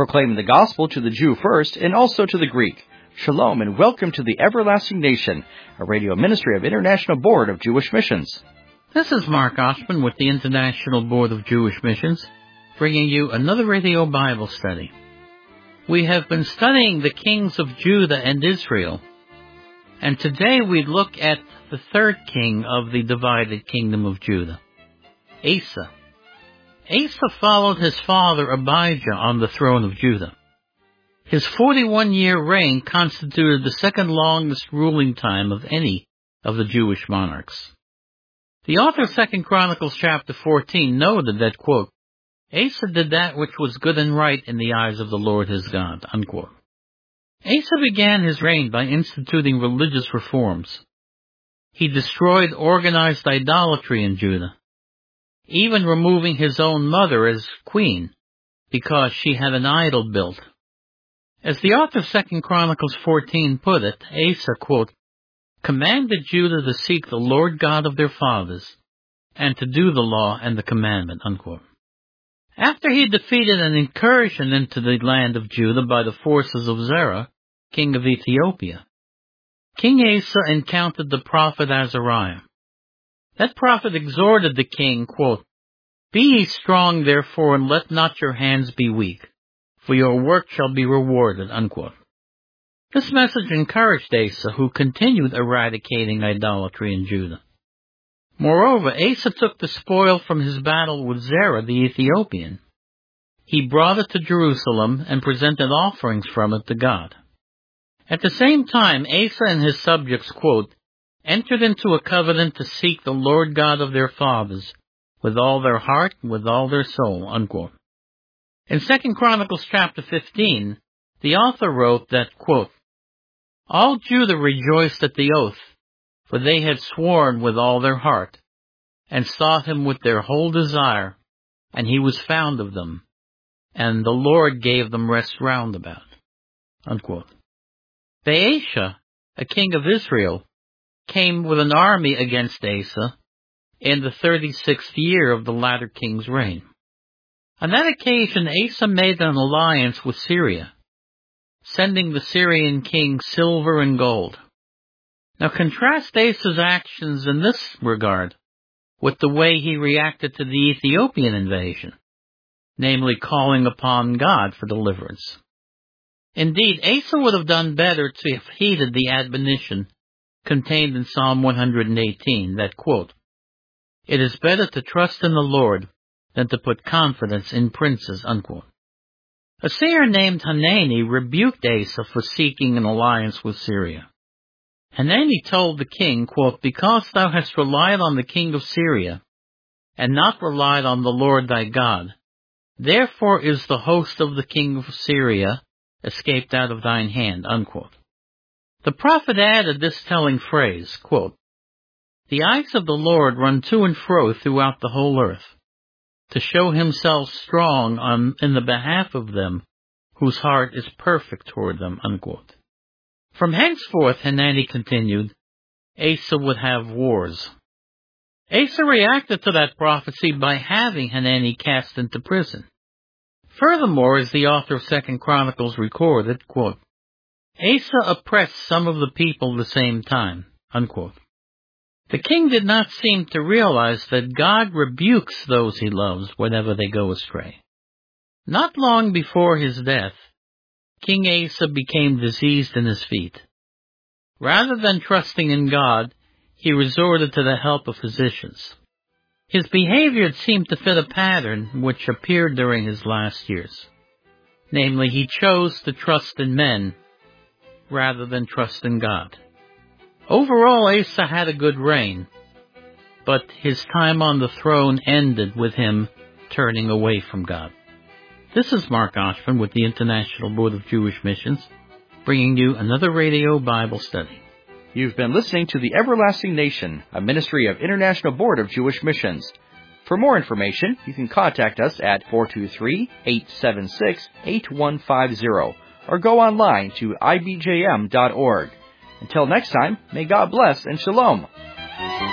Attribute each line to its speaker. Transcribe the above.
Speaker 1: proclaiming the gospel to the Jew first and also to the Greek. Shalom and welcome to the Everlasting Nation, a radio ministry of International Board of Jewish Missions.
Speaker 2: This is Mark Oshman with the International Board of Jewish Missions, bringing you another radio Bible study. We have been studying the kings of Judah and Israel, and today we look at the third king of the divided kingdom of Judah, Asa. Asa followed his father Abijah on the throne of Judah. His 41-year reign constituted the second longest ruling time of any of the Jewish monarchs. The author of 2 Chronicles chapter 14 noted that, quote, Asa did that which was good and right in the eyes of the Lord his God, unquote. Asa began his reign by instituting religious reforms. He destroyed organized idolatry in Judah, even removing his own mother as queen because she had an idol built. As the author of 2 Chronicles 14 put it, Asa, quote, commanded Judah to seek the Lord God of their fathers and to do the law and the commandment, unquote. After he defeated an incursion into the land of Judah by the forces of Zerah, king of Ethiopia, King Asa encountered the prophet Azariah. That prophet exhorted the king, quote, be ye strong, therefore, and let not your hands be weak, for your work shall be rewarded, unquote. This message encouraged Asa, who continued eradicating idolatry in Judah. Moreover, Asa took the spoil from his battle with Zerah the Ethiopian. He brought it to Jerusalem and presented offerings from it to God. At the same time, Asa and his subjects, quote, entered into a covenant to seek the Lord God of their fathers with all their heart and with all their soul, unquote. In 2 Chronicles chapter 15, the author wrote that, quote, all Judah rejoiced at the oath, for they had sworn with all their heart, and sought him with their whole desire, and he was found of them, and the Lord gave them rest round about, unquote. Baasha, a king of Israel, came with an army against Asa in the 36th year of the latter king's reign. On that occasion, Asa made an alliance with Syria, sending the Syrian king silver and gold. Now contrast Asa's actions in this regard with the way he reacted to the Ethiopian invasion, namely calling upon God for deliverance. Indeed, Asa would have done better to have heeded the admonition contained in Psalm 118 that, quote, it is better to trust in the Lord than to put confidence in princes, unquote. A seer named Hanani rebuked Asa for seeking an alliance with Syria. Hanani told the king, quote, because thou hast relied on the king of Syria, and not relied on the Lord thy God, therefore is the host of the king of Syria escaped out of thine hand, unquote. The prophet added this telling phrase, quote, the eyes of the Lord run to and fro throughout the whole earth, to show himself strong in the behalf of them whose heart is perfect toward them, unquote. From henceforth, Hanani continued, Asa would have wars. Asa reacted to that prophecy by having Hanani cast into prison. Furthermore, as the author of 2 Chronicles recorded, quote, Asa oppressed some of the people at the same time, unquote. The king did not seem to realize that God rebukes those he loves whenever they go astray. Not long before his death, King Asa became diseased in his feet. Rather than trusting in God, he resorted to the help of physicians. His behavior seemed to fit a pattern which appeared during his last years. Namely, he chose to trust in men rather than trust in God. Overall, Asa had a good reign, but his time on the throne ended with him turning away from God. This is Mark Oshman with the International Board of Jewish Missions, bringing you another radio Bible study.
Speaker 1: You've been listening to the Everlasting Nation, a ministry of International Board of Jewish Missions. For more information, you can contact us at 423-876-8150 or go online to ibjm.org. Until next time, may God bless and shalom.